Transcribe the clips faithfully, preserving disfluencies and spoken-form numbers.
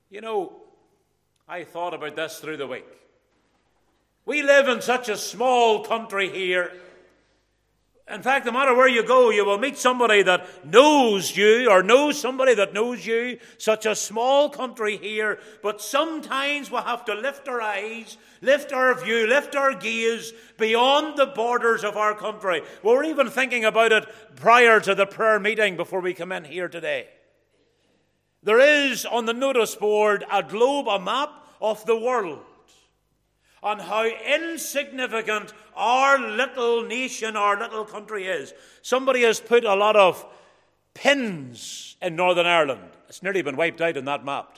You know, I thought about this through the week. We live in such a small country here. In fact, no matter where you go, you will meet somebody that knows you or knows somebody that knows you. Such a small country here. But sometimes we have to lift our eyes, lift our view, lift our gaze beyond the borders of our country. We were even thinking about it prior to the prayer meeting before we come in here today. There is on the notice board a globe, a map of the world, on how insignificant our little nation, our little country is. Somebody has put a lot of pins in Northern Ireland. It's nearly been wiped out in that map.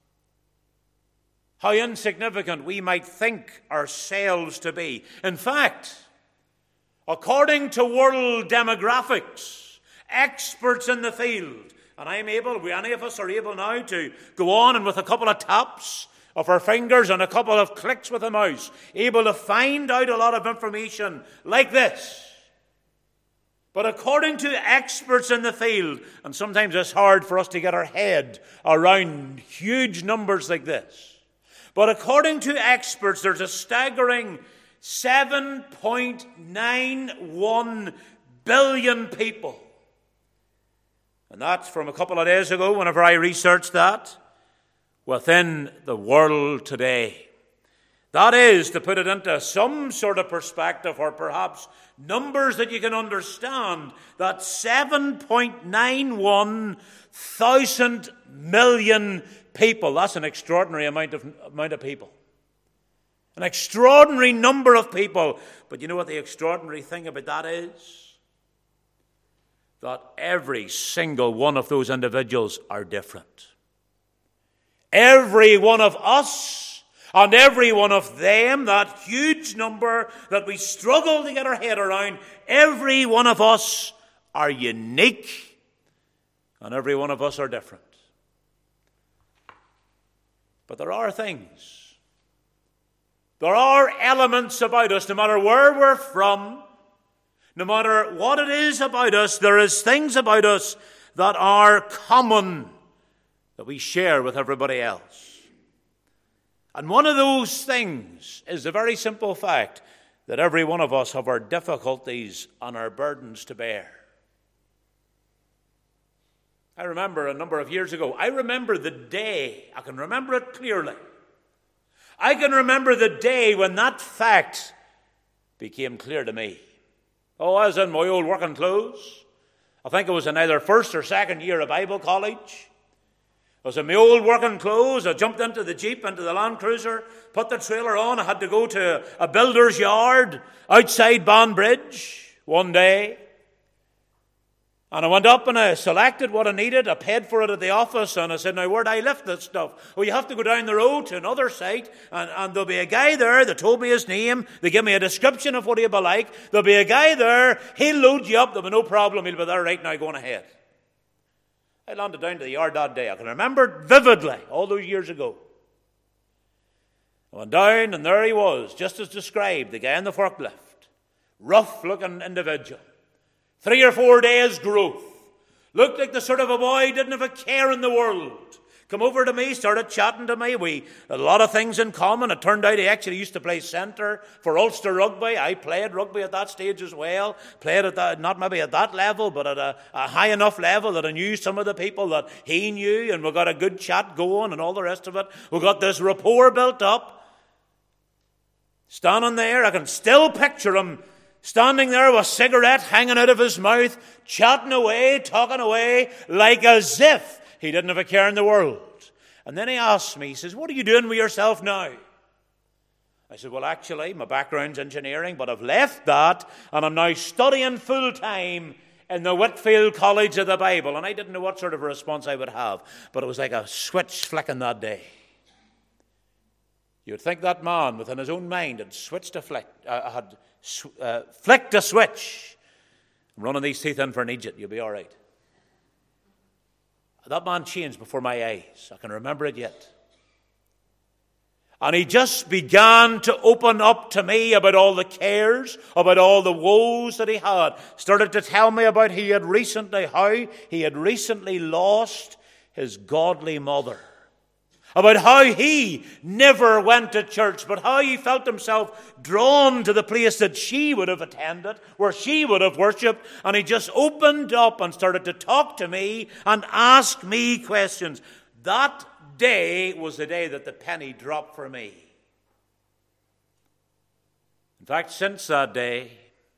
How insignificant we might think ourselves to be. In fact, according to world demographics, experts in the field, and I'm able, we any of us are able now to go on and with a couple of taps of our fingers and a couple of clicks with a mouse, able to find out a lot of information like this. But according to experts in the field, and sometimes it's hard for us to get our head around huge numbers like this, but according to experts, there's a staggering seven point nine one billion people. And that's from a couple of days ago, whenever I researched that, within the world today. That is, to put it into some sort of perspective, or perhaps numbers that you can understand, that seven point nine one thousand million people. That's an extraordinary amount of, amount of people. An extraordinary number of people. But you know what the extraordinary thing about that is? That every single one of those individuals are different. Every one of us and every one of them, that huge number that we struggle to get our head around, every one of us are unique and every one of us are different. But there are things, there are elements about us, no matter where we're from, no matter what it is about us, there is things about us that are common, that we share with everybody else. And one of those things is the very simple fact that every one of us have our difficulties and our burdens to bear. I remember a number of years ago, I remember the day, I can remember it clearly. I can remember the day when that fact became clear to me. Oh, I was in my old working clothes. I think it was in either first or second year of Bible college. I was in my old working clothes. I jumped into the Jeep, into the Land Cruiser, put the trailer on. I had to go to a builder's yard outside Banbridge one day. And I went up and I selected what I needed. I paid for it at the office. And I said, now, where do I lift this stuff? Oh, you have to go down the road to another site. And, and there'll be a guy there that told me his name. They give me a description of what he'll be like. There'll be a guy there. He'll load you up. There'll be no problem. He'll be there right now going ahead. I landed down to the yard that day. I can remember it vividly, all those years ago. I went down, and there he was, just as described, the guy in the forklift. Rough-looking individual. Three or four days' growth. Looked like the sort of a boy who didn't have a care in the world. Come over to me, started chatting to me. We had a lot of things in common. It turned out he actually used to play centre for Ulster Rugby. I played rugby at that stage as well. Played at that, not maybe at that level, but at a, a high enough level that I knew some of the people that he knew, and we got a good chat going and all the rest of it. We got this rapport built up. Standing there, I can still picture him standing there with a cigarette hanging out of his mouth, chatting away, talking away, like as if he didn't have a care in the world. And then he asked me, he says, what are you doing with yourself now? I said, well, actually, my background's engineering, but I've left that, and I'm now studying full-time in the Whitfield College of the Bible. And I didn't know what sort of a response I would have, but it was like a switch flicking that day. You would think that man, within his own mind, had switched a flick, uh, had sw- uh, flicked a switch. I'm running these teeth in for an Egypt, you'll be all right. That man changed before my eyes. I can remember it yet. And he just began to open up to me about all the cares, about all the woes that he had. Started to tell me about he had recently, how he had recently lost his godly mother. about how he never went to church, but how he felt himself drawn to the place that she would have attended, where she would have worshipped, and he just opened up and started to talk to me and ask me questions. That day was the day that the penny dropped for me. In fact, since that day,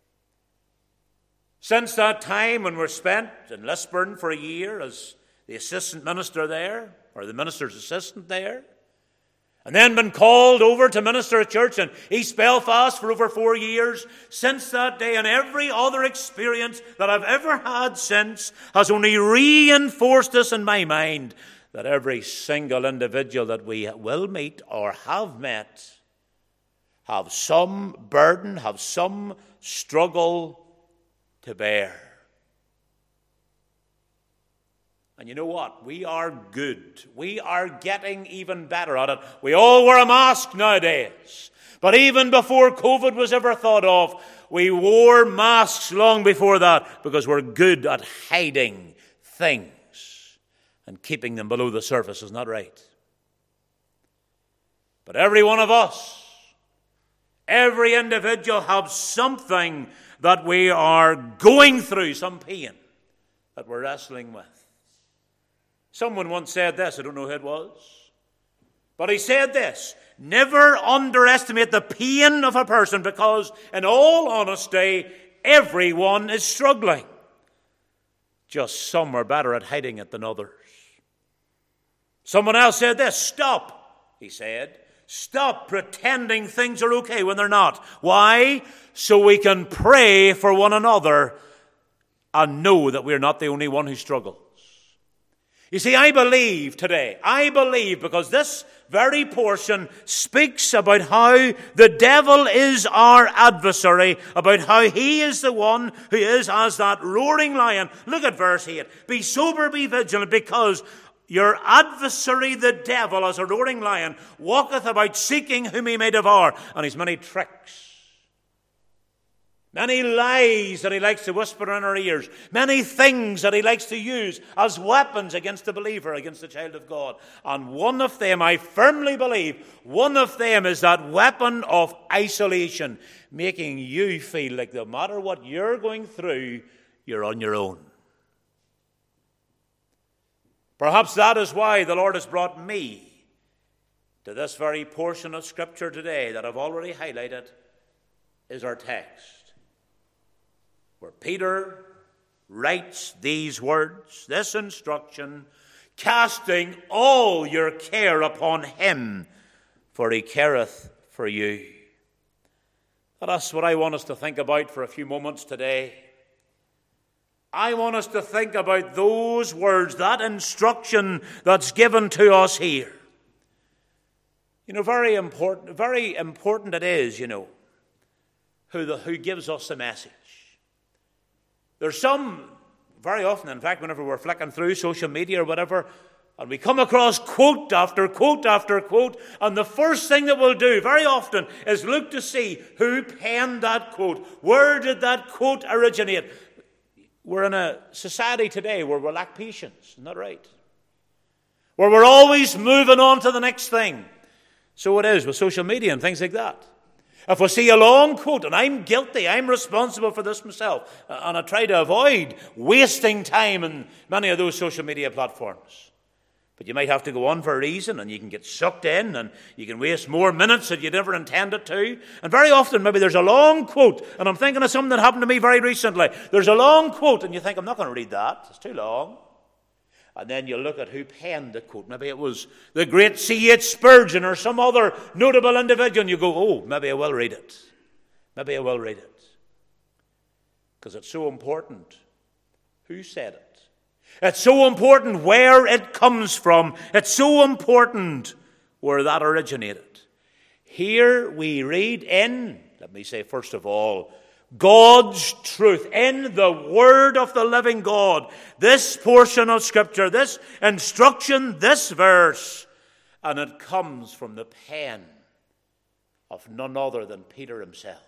since that time when we're spent in Lisburn for a year as the assistant minister there, or the minister's assistant there, and then been called over to minister at church in East Belfast for over four years, since that day and every other experience that I've ever had since has only reinforced this in my mind, that every single individual that we will meet or have met have some burden, have some struggle to bear. And you know what? We are good. We are getting even better at it. We all wear a mask nowadays. But even before COVID was ever thought of, we wore masks long before that because we're good at hiding things and keeping them below the surface. Isn't that right? But every one of us, every individual has something that we are going through, some pain that we're wrestling with. Someone once said this, I don't know who it was, but he said this: never underestimate the pain of a person, because in all honesty, everyone is struggling. Just some are better at hiding it than others. Someone else said this: stop, he said, stop pretending things are okay when they're not. Why? So we can pray for one another and know that we're not the only one who struggles. You see, I believe today, I believe because this very portion speaks about how the devil is our adversary, about how he is the one who is as that roaring lion. Look at verse eight. Be sober, be vigilant, because your adversary, the devil, as a roaring lion, walketh about seeking whom he may devour. And he's many tricks, many lies that he likes to whisper in our ears, many things that he likes to use as weapons against the believer, against the child of God. And one of them, I firmly believe, one of them is that weapon of isolation, making you feel like no matter what you're going through, you're on your own. Perhaps that is why the Lord has brought me to this very portion of Scripture today that I've already highlighted, is our text, where Peter writes these words, this instruction: casting all your care upon him, for he careth for you. That's what I want us to think about for a few moments today. I want us to think about those words, that instruction that's given to us here. You know, very important, very important it is, you know, who the who gives us the message. There's some, very often, in fact, whenever we're flicking through social media or whatever, and we come across quote after quote after quote, and the first thing that we'll do very often is look to see who penned that quote. Where did that quote originate? We're in a society today where we lack patience. Isn't that right? Where we're always moving on to the next thing. So it is with social media and things like that. If we see a long quote, and I'm guilty, I'm responsible for this myself, and I try to avoid wasting time in many of those social media platforms. But you might have to go on for a reason, and you can get sucked in, and you can waste more minutes than you never intended to. And very often, maybe there's a long quote, and I'm thinking of something that happened to me very recently. There's a long quote, and you think, I'm not going to read that. It's too long. And then you look at who penned the quote. Maybe it was the great C H Spurgeon or some other notable individual, and you go, oh, maybe I will read it. Maybe I will read it. Because it's so important who said it. It's so important where it comes from. It's so important where that originated. Here we read in, let me say first of all, God's truth, in the Word of the living God. This portion of Scripture, this instruction, this verse, and it comes from the pen of none other than Peter himself.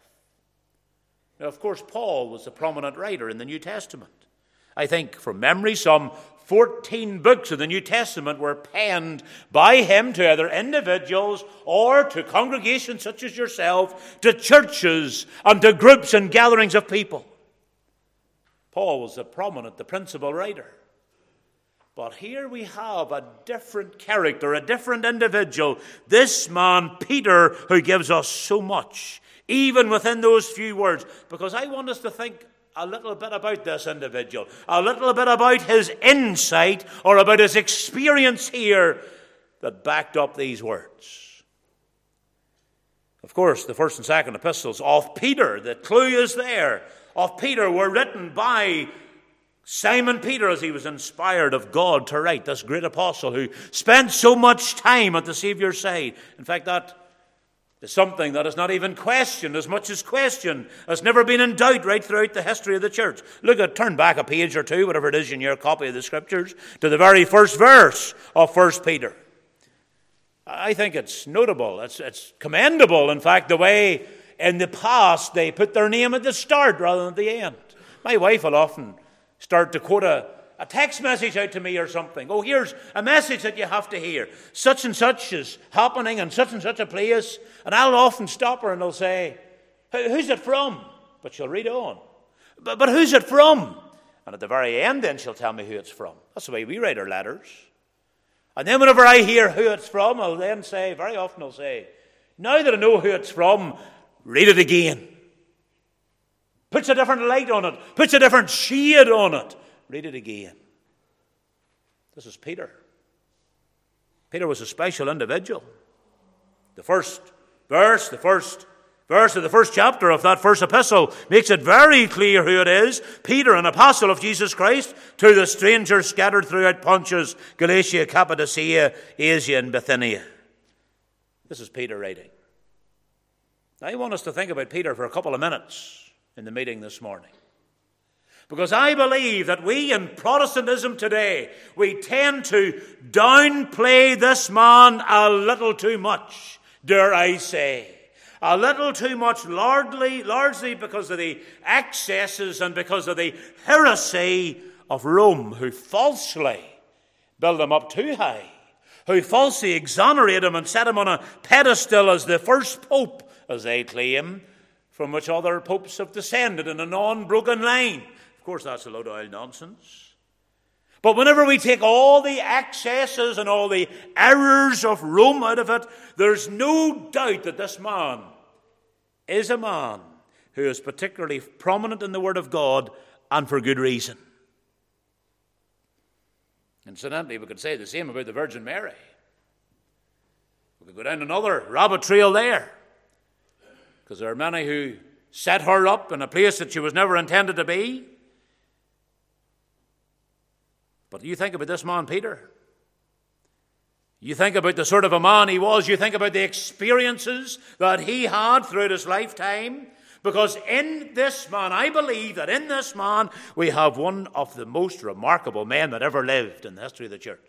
Now, of course, Paul was a prominent writer in the New Testament. I think, from memory, some fourteen books of the New Testament were penned by him to either individuals or to congregations such as yourself, to churches and to groups and gatherings of people. Paul was the prominent, the principal writer. But here we have a different character, a different individual. This man, Peter, who gives us so much, even within those few words. Because I want us to think a little bit about this individual, a little bit about his insight or about his experience here that backed up these words. Of course, the first and second epistles of Peter, the clue is there, of Peter were written by Simon Peter as he was inspired of God to write, this great apostle who spent so much time at the Saviour's side. In fact, that is something that is not even questioned as much as questioned, has never been in doubt right throughout the history of the church. Look at, turn back a page or two, whatever it is in your copy of the Scriptures, to the very first verse of First Peter. I think it's notable, it's, it's commendable, in fact, the way in the past they put their name at the start rather than at the end. My wife will often start to quote a, a text message out to me or something. Oh, here's a message that you have to hear. Such and such is happening in such and such a place. And I'll often stop her and I'll say, who's it from? But she'll read on. But, but who's it from? And at the very end then she'll tell me who it's from. That's the way we write our letters. And then whenever I hear who it's from, I'll then say, very often I'll say, now that I know who it's from, read it again. Puts a different light on it. Puts a different shade on it. Read it again. This is Peter. Peter was a special individual. The first verse, the first verse of the first chapter of that first epistle makes it very clear who it is. Peter, an apostle of Jesus Christ, to the strangers scattered throughout Pontus, Galatia, Cappadocia, Asia, and Bithynia. This is Peter writing. Now, I want us to think about Peter for a couple of minutes in the meeting this morning. Because I believe that we in Protestantism today, we tend to downplay this man a little too much, dare I say. A little too much, largely, largely because of the excesses and because of the heresy of Rome, who falsely build him up too high, who falsely exonerate him and set him on a pedestal as the first pope, as they claim, from which other popes have descended in an unbroken line. Of course, that's a load of old nonsense. But whenever we take all the excesses and all the errors of Rome out of it, there's no doubt that this man is a man who is particularly prominent in the Word of God, and for good reason. Incidentally, we could say the same about the Virgin Mary. We could go down another rabbit trail there, because there are many who set her up in a place that she was never intended to be. But you think about this man, Peter. You think about the sort of a man he was. You think about the experiences that he had throughout his lifetime. Because in this man, I believe that in this man, we have one of the most remarkable men that ever lived in the history of the church.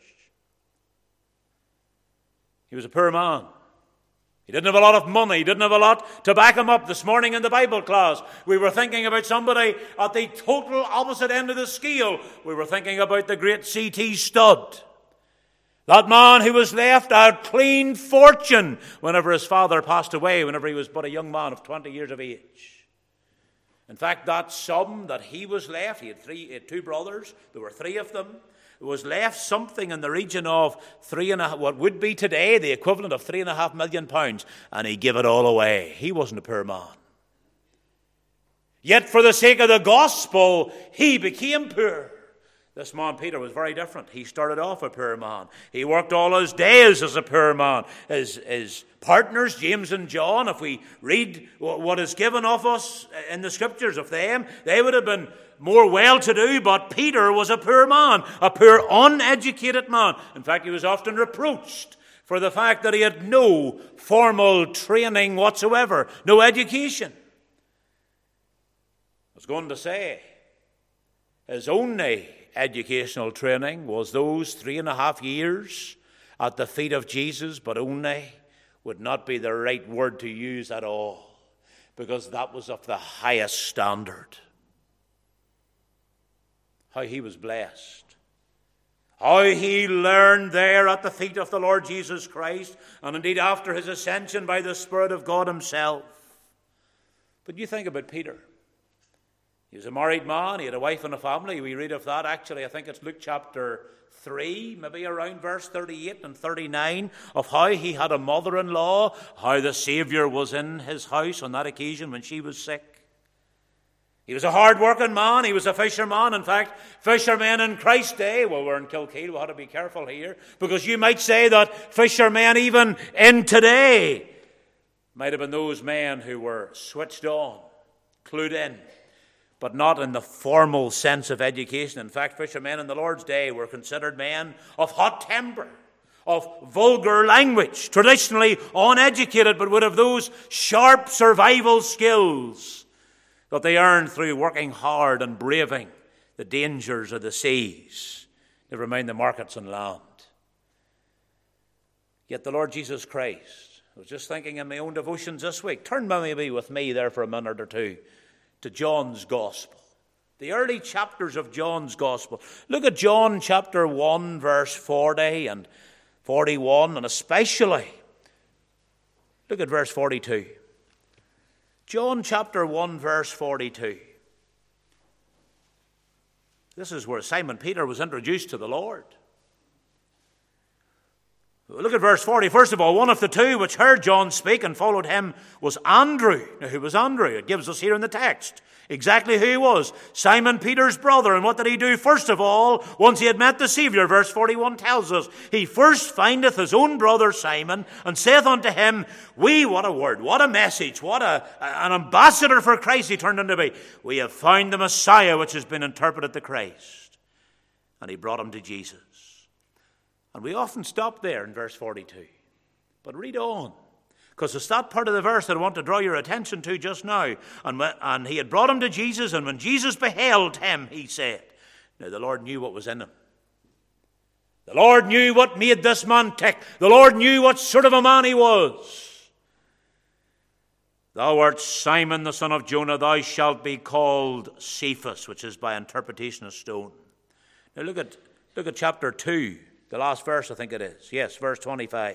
He was a poor man. He didn't have a lot of money. He didn't have a lot to back him up. This morning in the Bible class, we were thinking about somebody at the total opposite end of the scale. We were thinking about the great C T Studd. That man who was left a clean fortune whenever his father passed away, whenever he was but a young man of twenty years of age. In fact, that sum that he was left, he had, three, he had two brothers, there were three of them, was left something in the region of three and a, what would be today the equivalent of three and a half million pounds, and he gave it all away. He wasn't a poor man. Yet for the sake of the gospel, he became poor. This man, Peter, was very different. He started off a poor man. He worked all his days as a poor man. His, his partners, James and John, if we read what is given of us in the Scriptures of them, they would have been more well-to-do, but Peter was a poor man, a poor, uneducated man. In fact, he was often reproached for the fact that he had no formal training whatsoever, no education. I was going to say, his only educational training was those three and a half years at the feet of Jesus, but only would not be the right word to use at all, because that was of the highest standard. How he was blessed how he learned there at the feet of the Lord Jesus Christ, and indeed after his ascension by the Spirit of God himself. But you think about Peter. He was a married man. He had a wife and a family. We read of that, actually, I think it's Luke chapter three, maybe around verse thirty-eight and thirty-nine, of how he had a mother-in-law, how the Saviour was in his house on that occasion when she was sick. He was a hard-working man. He was a fisherman. In fact, fishermen in Christ's day, well, we're in Kilkeel, we have to be careful here, because you might say that fishermen even in today might have been those men who were switched on, clued in, but not in the formal sense of education. In fact, fishermen in the Lord's day were considered men of hot temper, of vulgar language, traditionally uneducated, but would have those sharp survival skills that they earned through working hard and braving the dangers of the seas, never mind the markets on land. Yet the Lord Jesus Christ, I was just thinking in my own devotions this week, turn maybe with me there for a minute or two to John's Gospel, the early chapters of John's Gospel. Look at John chapter one, verse forty and forty-one, and especially look at verse forty-two. John chapter one, verse forty-two. This is where Simon Peter was introduced to the Lord. Look at verse forty. First of all, one of the two which heard John speak and followed him was Andrew. Now, who was Andrew? It gives us here in the text exactly who he was. Simon Peter's brother. And what did he do? First of all, once he had met the Saviour, verse forty-one tells us, he first findeth his own brother Simon, and saith unto him, we, what a word, what a message, what a, an ambassador for Christ he turned into be. We have found the Messiah, which has been interpreted the Christ. And he brought him to Jesus. And we often stop there in verse forty-two. But read on, because it's that part of the verse that I want to draw your attention to just now. And, when, and he had brought him to Jesus, and when Jesus beheld him, he said, now the Lord knew what was in him. The Lord knew what made this man tick. The Lord knew what sort of a man he was. Thou art Simon the son of Jonah, thou shalt be called Cephas, which is by interpretation a stone. Now look at, look at chapter two. The last verse, I think it is. Yes, verse twenty-five.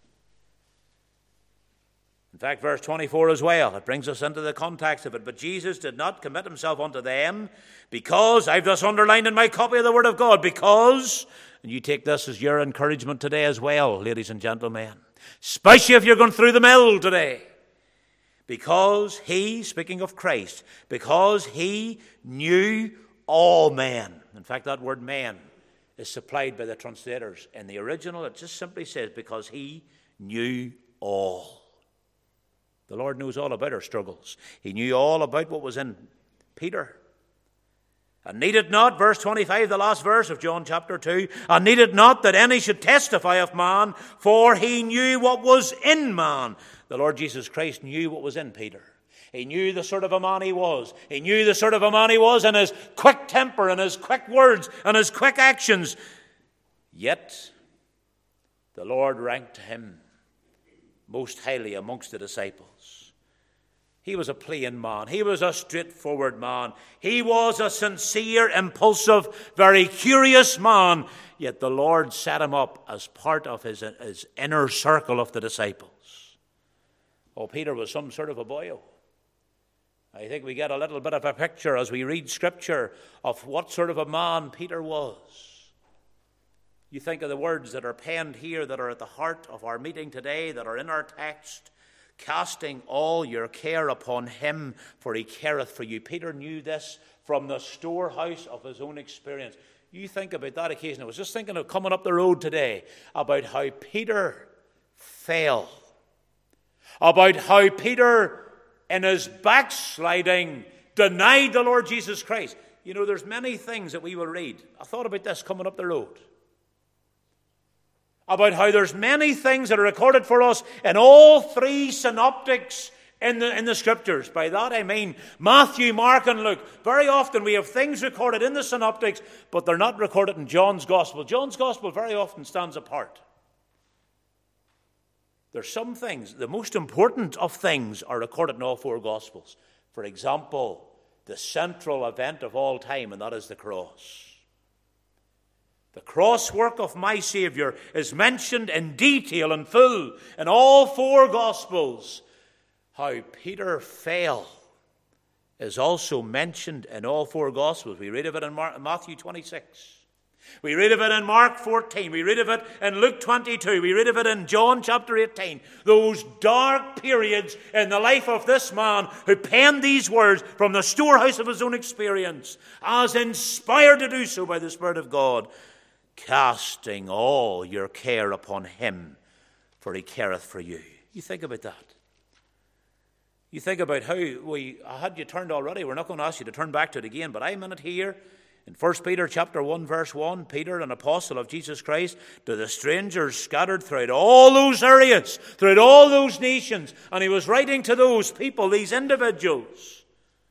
In fact, verse twenty-four as well. It brings us into the context of it. But Jesus did not commit himself unto them because, I've thus underlined in my copy of the Word of God, because, and you take this as your encouragement today as well, ladies and gentlemen, especially if you're going through the mill today, because he, speaking of Christ, because he knew all men. In fact, that word men is supplied by the translators. In the original, it just simply says, because he knew all. The Lord knows all about our struggles. He knew all about what was in Peter. And needed not, verse twenty-five, the last verse of John chapter two, and needed not that any should testify of man, for he knew what was in man. The Lord Jesus Christ knew what was in Peter. He knew the sort of a man he was. He knew the sort of a man he was in his quick temper and his quick words and his quick actions. Yet, the Lord ranked him most highly amongst the disciples. He was a plain man. He was a straightforward man. He was a sincere, impulsive, very curious man. Yet the Lord set him up as part of his, his inner circle of the disciples. Oh, Peter was some sort of a boyo. I think we get a little bit of a picture as we read Scripture of what sort of a man Peter was. You think of the words that are penned here that are at the heart of our meeting today, that are in our text, casting all your care upon him, for he careth for you. Peter knew this from the storehouse of his own experience. You think about that occasion. I was just thinking of coming up the road today about how Peter fell, about how Peter, in his backsliding, denied the Lord Jesus Christ. You know, there's many things that we will read. I thought about this coming up the road. About how there's many things that are recorded for us in all three synoptics in the, in the Scriptures. By that I mean Matthew, Mark, and Luke. Very often we have things recorded in the synoptics, but they're not recorded in John's Gospel. John's Gospel very often stands apart. There's some things, the most important of things are recorded in all four Gospels. For example, the central event of all time, and that is the cross. The cross work of my Savior is mentioned in detail and full in all four Gospels. How Peter fell is also mentioned in all four Gospels. We read of it in Matthew twenty-six. We read of it in Mark fourteen. We read of it in Luke twenty-two. We read of it in John chapter eighteen. Those dark periods in the life of this man who penned these words from the storehouse of his own experience, as inspired to do so by the Spirit of God. Casting all your care upon him, for he careth for you. You think about that. You think about how we, I had you turned already. We're not going to ask you to turn back to it again, but I'm in it here. In First Peter chapter one, verse one, Peter, an apostle of Jesus Christ, to the strangers scattered throughout all those areas, throughout all those nations. And he was writing to those people, these individuals,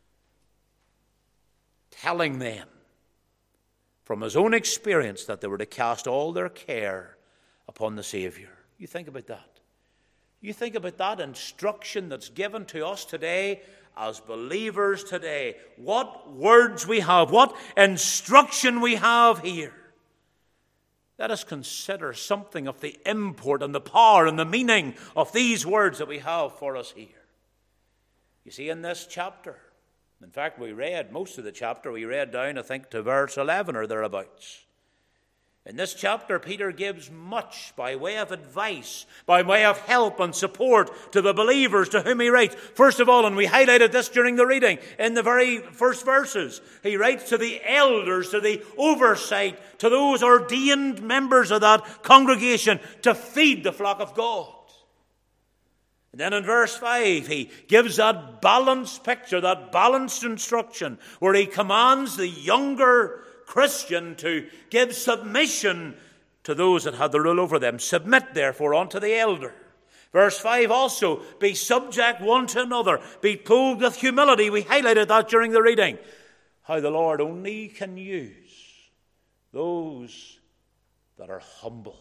telling them from his own experience that they were to cast all their care upon the Savior. You think about that. You think about that instruction that's given to us today as believers today. What words we have, what instruction we have here. Let us consider something of the import and the power and the meaning of these words that we have for us here. You see, in this chapter, in fact, we read most of the chapter, we read down, I think, to verse eleven or thereabouts. In this chapter, Peter gives much by way of advice, by way of help and support to the believers to whom he writes. First of all, and we highlighted this during the reading, in the very first verses, he writes to the elders, to the oversight, to those ordained members of that congregation to feed the flock of God. And then in verse five, he gives that balanced picture, that balanced instruction, where he commands the younger Christian to give submission to those that had the rule over them. Submit, therefore, unto the elder. Verse five also, be subject one to another. Be clothed with humility. We highlighted that during the reading. How the Lord only can use those that are humble.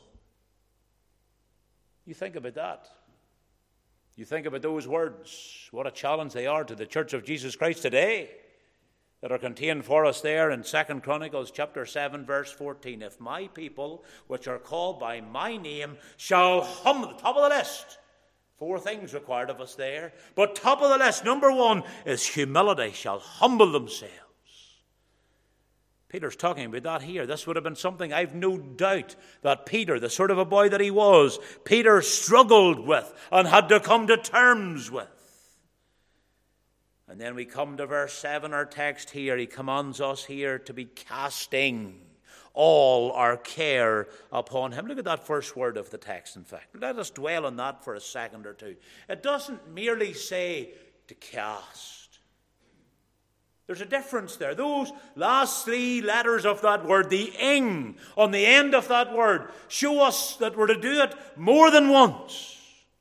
You think about that. You think about those words, what a challenge they are to the Church of Jesus Christ today, that are contained for us there in Second Chronicles chapter seven, verse fourteen. If my people, which are called by my name, shall humble, the top of the list. Four things required of us there. But top of the list, number one, is humility, shall humble themselves. Peter's talking about that here. This would have been something I've no doubt that Peter, the sort of a boy that he was, Peter struggled with and had to come to terms with. And then we come to verse seven, our text here. He commands us here to be casting all our care upon him. Look at that first word of the text, in fact. Let us dwell on that for a second or two. It doesn't merely say to cast. There's a difference there. Those last three letters of that word, the ing on the end of that word, show us that we're to do it more than once.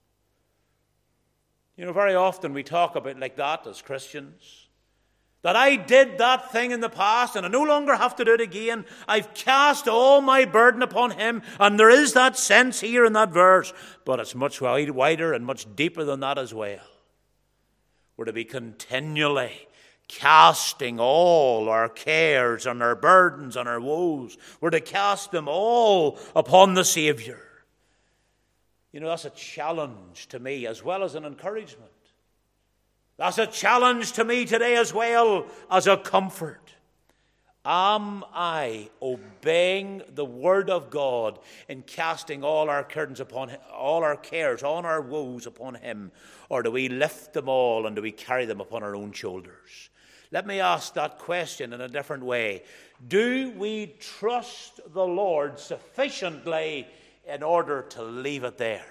You know, very often we talk about like that as Christians. That I did that thing in the past and I no longer have to do it again. I've cast all my burden upon him. And there is that sense here in that verse. But it's much wider and much deeper than that as well. We're to be continually casting all our cares and our burdens and our woes. We're to cast them all upon the Savior. You know, that's a challenge to me as well as an encouragement. That's a challenge to me today as well as a comfort. Am I obeying the word of God in casting all our cares upon him, all our cares, all our woes upon him, or do we lift them all and do we carry them upon our own shoulders? Let me ask that question in a different way. Do we trust the Lord sufficiently in order to leave it there?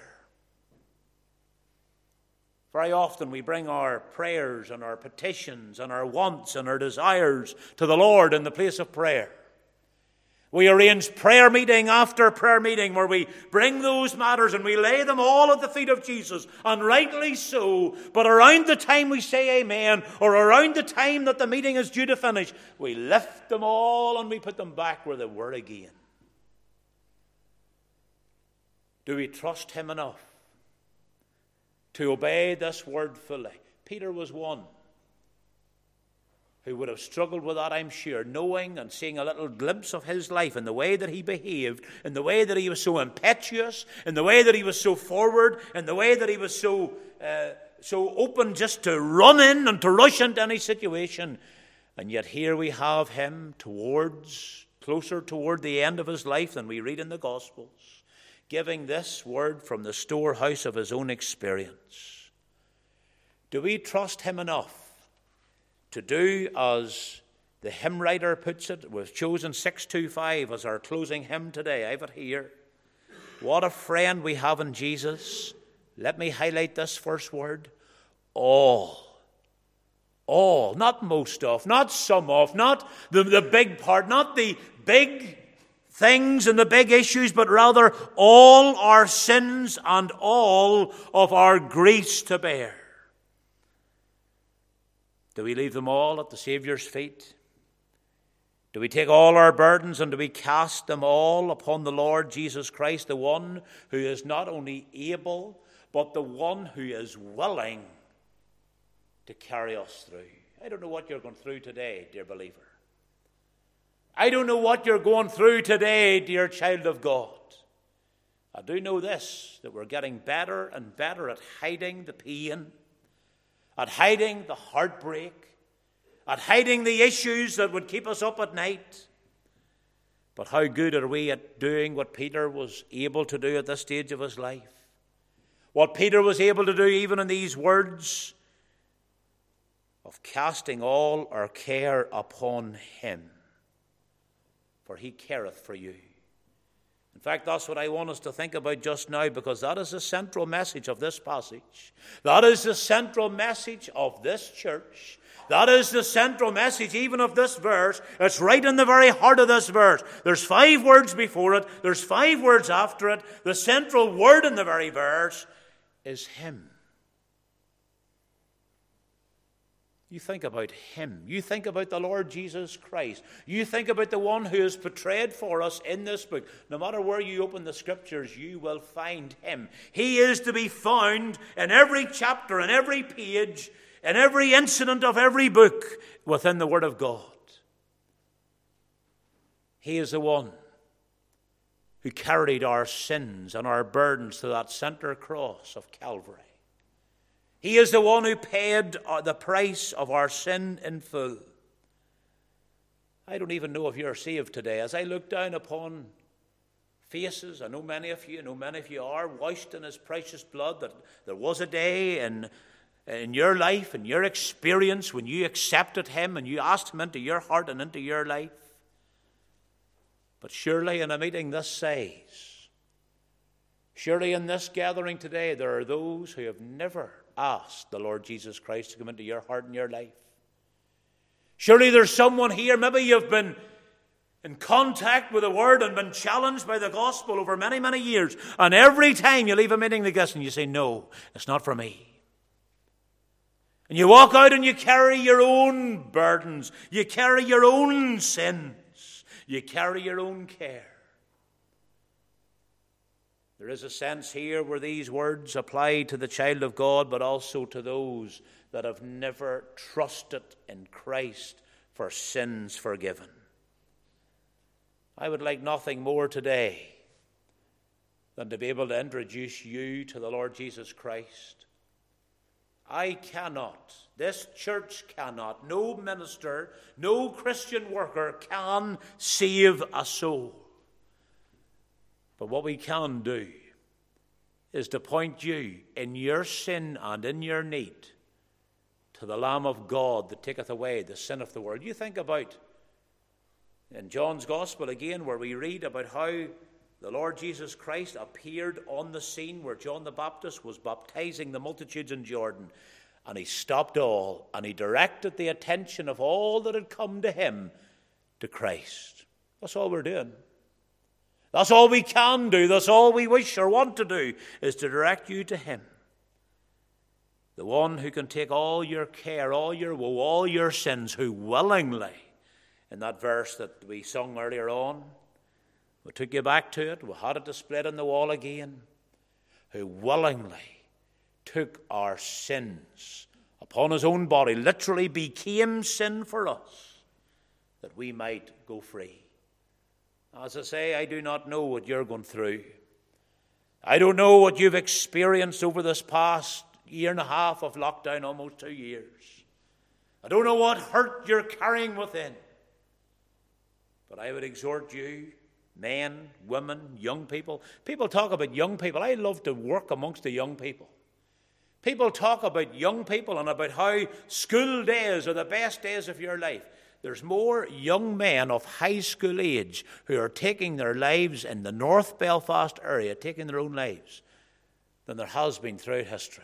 Very often we bring our prayers and our petitions and our wants and our desires to the Lord in the place of prayer. We arrange prayer meeting after prayer meeting where we bring those matters and we lay them all at the feet of Jesus, and rightly so. But around the time we say amen, or around the time that the meeting is due to finish, we lift them all and we put them back where they were again. Do we trust him enough to obey this word fully? Peter was one. who would have struggled with that, I'm sure, knowing and seeing a little glimpse of his life and the way that he behaved, and the way that he was so impetuous, and the way that he was so forward, and the way that he was so uh, so open just to run in and to rush into any situation. And yet here we have him towards, closer toward the end of his life than we read in the Gospels, giving this word from the storehouse of his own experience. Do we trust him enough to do as the hymn writer puts it? We've chosen six two five as our closing hymn today. I have it here. What a friend we have in Jesus. Let me highlight this first word. All. All. Not most of, not some of, not the, the big part, not the big things and the big issues, but rather all our sins and all of our griefs to bear. Do we leave them all at the Saviour's feet? Do we take all our burdens and do we cast them all upon the Lord Jesus Christ, the one who is not only able, but the one who is willing to carry us through? I don't know what you're going through today, dear believer. I don't know what you're going through today, dear child of God. I do know this, that we're getting better and better at hiding the pain, at hiding the heartbreak, at hiding the issues that would keep us up at night. But how good are we at doing what Peter was able to do at this stage of his life? What Peter was able to do even in these words of casting all our care upon him, for he careth for you. In fact, that's what I want us to think about just now, because that is the central message of this passage. That is the central message of this church. That is the central message even of this verse. It's right in the very heart of this verse. There's five words before it. There's five words after it. The central word in the very verse is him. You think about him. You think about the Lord Jesus Christ. You think about the one who is portrayed for us in this book. No matter where you open the scriptures, you will find him. He is to be found in every chapter, in every page, in every incident of every book within the Word of God. He is the one who carried our sins and our burdens to that center cross of Calvary. He is the one who paid the price of our sin in full. I don't even know if you're saved today. As I look down upon faces, I know many of you, I know many of you are washed in his precious blood, that there was a day in, in your life, in your experience, when you accepted him and you asked him into your heart and into your life. But surely in a meeting this size, surely in this gathering today, there are those who have never asked the Lord Jesus Christ to come into your heart and your life. Surely there's someone here, maybe you've been in contact with the Word and been challenged by the gospel over many, many years, and every time you leave a meeting like this and you say, no, it's not for me. And you walk out and you carry your own burdens, you carry your own sins, you carry your own care. There is a sense here where these words apply to the child of God, but also to those that have never trusted in Christ for sins forgiven. I would like nothing more today than to be able to introduce you to the Lord Jesus Christ. I cannot, this church cannot, no minister, no Christian worker can save a soul. But what we can do is to point you in your sin and in your need to the Lamb of God that taketh away the sin of the world. You think about in John's Gospel again, where we read about how the Lord Jesus Christ appeared on the scene where John the Baptist was baptizing the multitudes in Jordan. And he stopped all and he directed the attention of all that had come to him to Christ. That's all we're doing. That's all we can do. That's all we wish or want to do, is to direct you to him. The one who can take all your care, all your woe, all your sins, who willingly, in that verse that we sung earlier on, we took you back to it, we had it displayed on the wall again, who willingly took our sins upon his own body, literally became sin for us, that we might go free. As I say, I do not know what you're going through. I don't know what you've experienced over this past year and a half of lockdown, almost two years. I don't know what hurt you're carrying within. But I would exhort you, men, women, young people. People talk about young people. I love to work amongst the young people. People talk about young people and about how school days are the best days of your life. There's more young men of high school age who are taking their lives in the North Belfast area, taking their own lives, than there has been throughout history.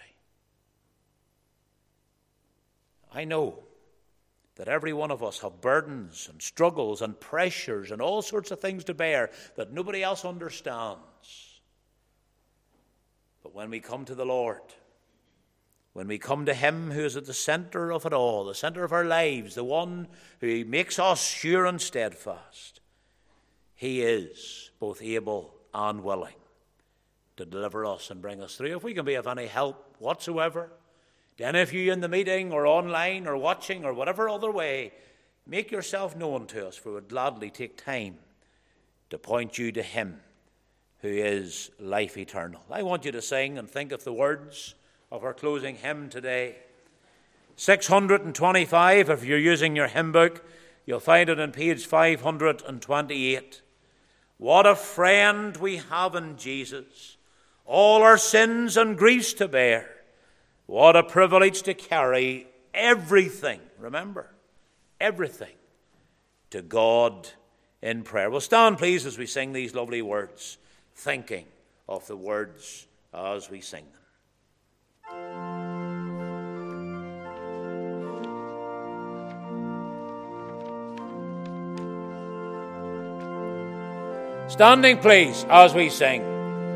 I know that every one of us have burdens and struggles and pressures and all sorts of things to bear that nobody else understands. But when we come to the Lord, when we come to him who is at the center of it all, the center of our lives, the one who makes us sure and steadfast, he is both able and willing to deliver us and bring us through. If we can be of any help whatsoever, to any of you in the meeting or online or watching or whatever other way, make yourself known to us, for we would gladly take time to point you to him who is life eternal. I want you to sing and think of the words of our closing hymn today. six hundred twenty-five, if you're using your hymn book, you'll find it on page five hundred twenty-eight. What a friend we have in Jesus, all our sins and griefs to bear. What a privilege to carry everything, remember, everything, to God in prayer. Well, stand, please, as we sing these lovely words, thinking of the words as we sing them. Standing, please, as we sing.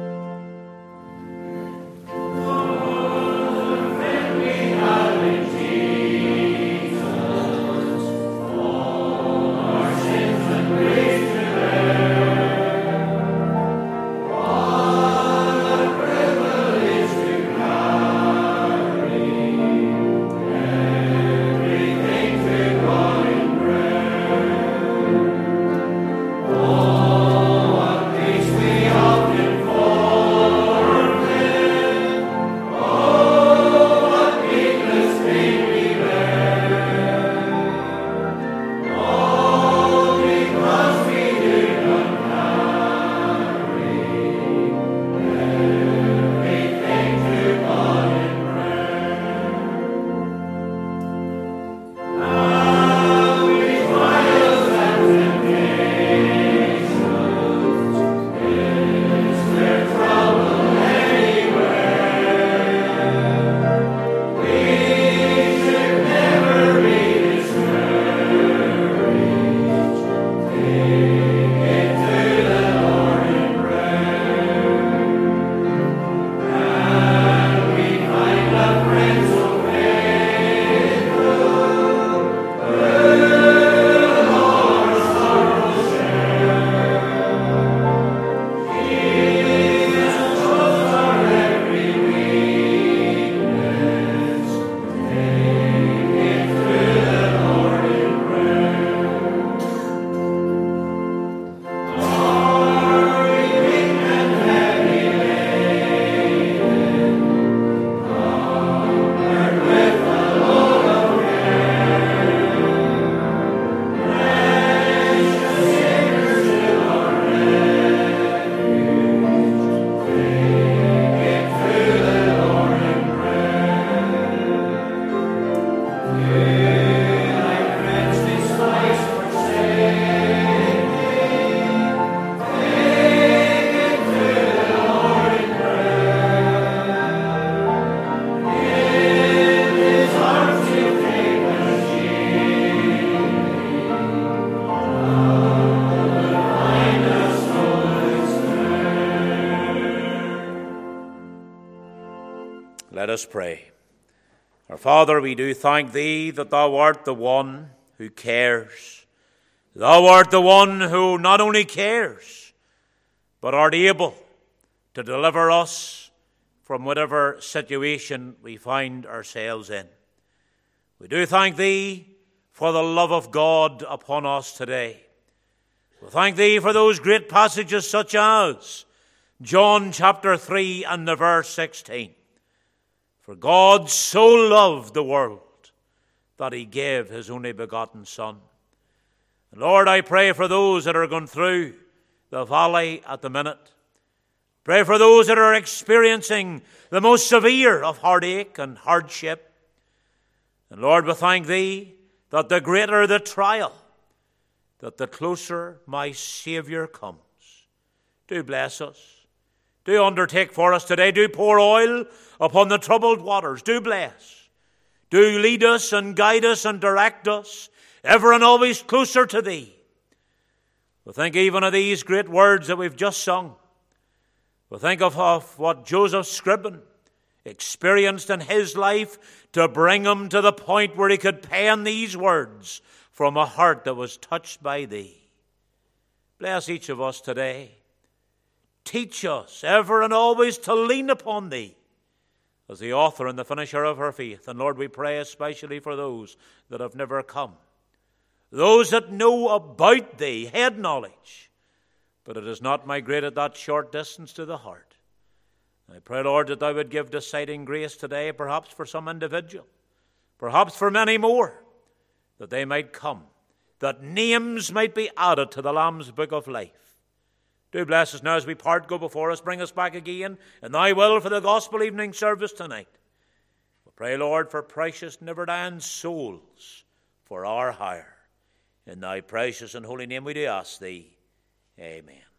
Let us pray. Our Father, we do thank Thee that Thou art the one who cares. Thou art the one who not only cares, but art able to deliver us from whatever situation we find ourselves in. We do thank thee for the love of God upon us today. We thank thee for those great passages such as John chapter three and the verse sixteen. For God so loved the world that he gave his only begotten Son. And Lord, I pray for those that are going through the valley at the minute. Pray for those that are experiencing the most severe of heartache and hardship. And Lord, we thank thee that the greater the trial, that the closer my Saviour comes. Do bless us. Do undertake for us today. Do pour oil upon the troubled waters. Do bless. Do lead us and guide us and direct us ever and always closer to thee. We think even of these great words that we've just sung. We think of, of what Joseph Scriven experienced in his life to bring him to the point where he could pen these words from a heart that was touched by thee. Bless each of us today. Teach us ever and always to lean upon thee as the author and the finisher of our faith. And Lord, we pray especially for those that have never come, those that know about thee, head knowledge, but it is not migrated that short distance to the heart. I pray, Lord, that thou would give deciding grace today, perhaps for some individual, perhaps for many more, that they might come, that names might be added to the Lamb's book of life. Do bless us now as we part. Go before us. Bring us back again in thy will for the gospel evening service tonight. We pray, Lord, for precious, never-dying souls for our hire. In thy precious and holy name we do ask thee. Amen.